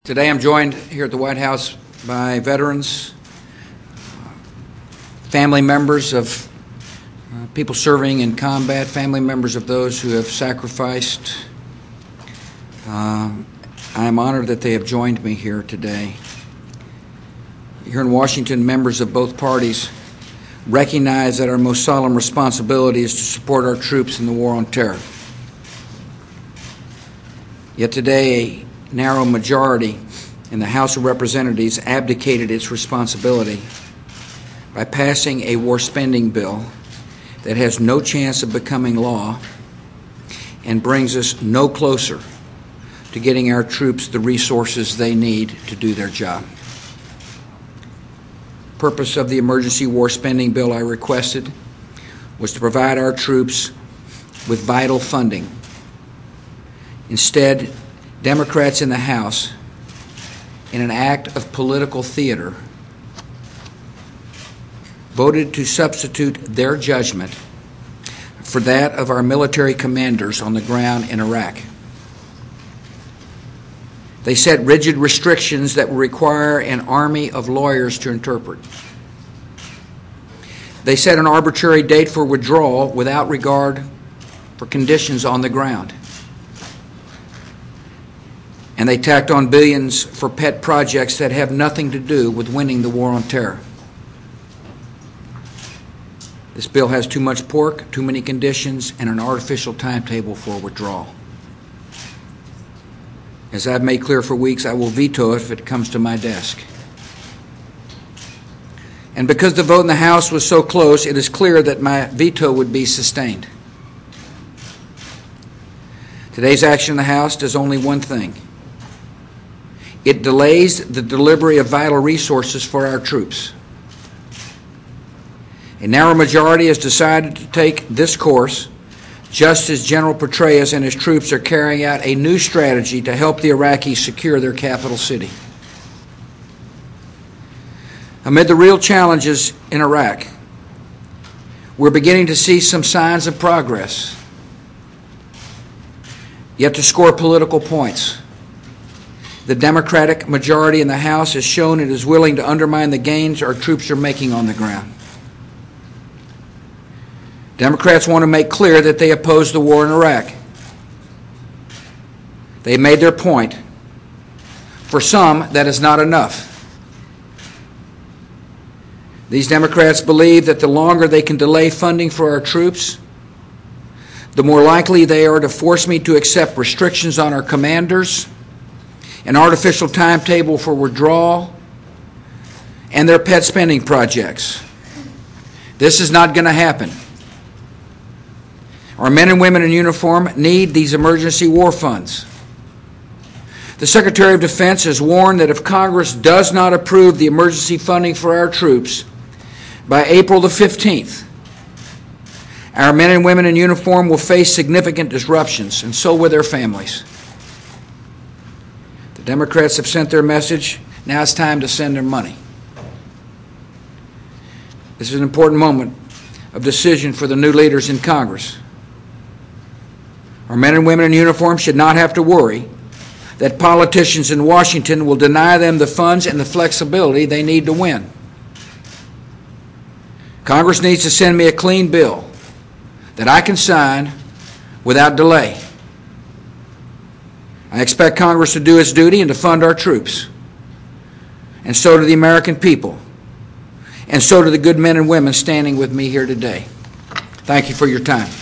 Today I'm joined here at the White House by veterans, family members of people serving in combat, family members of those who have sacrificed. I am honored that they have joined me here today. Here in Washington, members of both parties recognize that our most solemn responsibility is to support our troops in the war on terror. Yet today, a narrow majority in the House of Representatives abdicated its responsibility by passing a war spending bill that has no chance of becoming law and brings us no closer to getting our troops the resources they need to do their job. The purpose of the emergency war spending bill I requested was to provide our troops with vital funding. Instead, Democrats in the House, in an act of political theater, voted to substitute their judgment for that of our military commanders on the ground in Iraq. They set rigid restrictions that will require an army of lawyers to interpret. They set an arbitrary date for withdrawal without regard for conditions on the ground. And they tacked on billions for pet projects that have nothing to do with winning the war on terror. This bill has too much pork, too many conditions, and an artificial timetable for withdrawal. As I've made clear for weeks, I will veto it if it comes to my desk. And because the vote in the House was so close, it is clear that my veto would be sustained. Today's action in the House does only one thing. It delays the delivery of vital resources for our troops. A narrow majority has decided to take this course just as General Petraeus and his troops are carrying out a new strategy to help the Iraqis secure their capital city. Amid the real challenges in Iraq, we're beginning to see some signs of progress, yet to score political points. The Democratic majority in the House has shown it is willing to undermine the gains our troops are making on the ground. Democrats want to make clear that they oppose the war in Iraq. They made their point. For some, that is not enough. These Democrats believe that the longer they can delay funding for our troops, the more likely they are to force me to accept restrictions on our commanders, an artificial timetable for withdrawal, and their pet spending projects. This is not going to happen. Our men and women in uniform need these emergency war funds. The Secretary of Defense has warned that if Congress does not approve the emergency funding for our troops by April the 15th, our men and women in uniform will face significant disruptions, and so will their families. The Democrats have sent their message. Now it's time to send their money. This is an important moment of decision for the new leaders in Congress. Our men and women in uniform should not have to worry that politicians in Washington will deny them the funds and the flexibility they need to win. Congress needs to send me a clean bill that I can sign without delay. I expect Congress to do its duty and to fund our troops. And so do the American people. And so do the good men and women standing with me here today. Thank you for your time.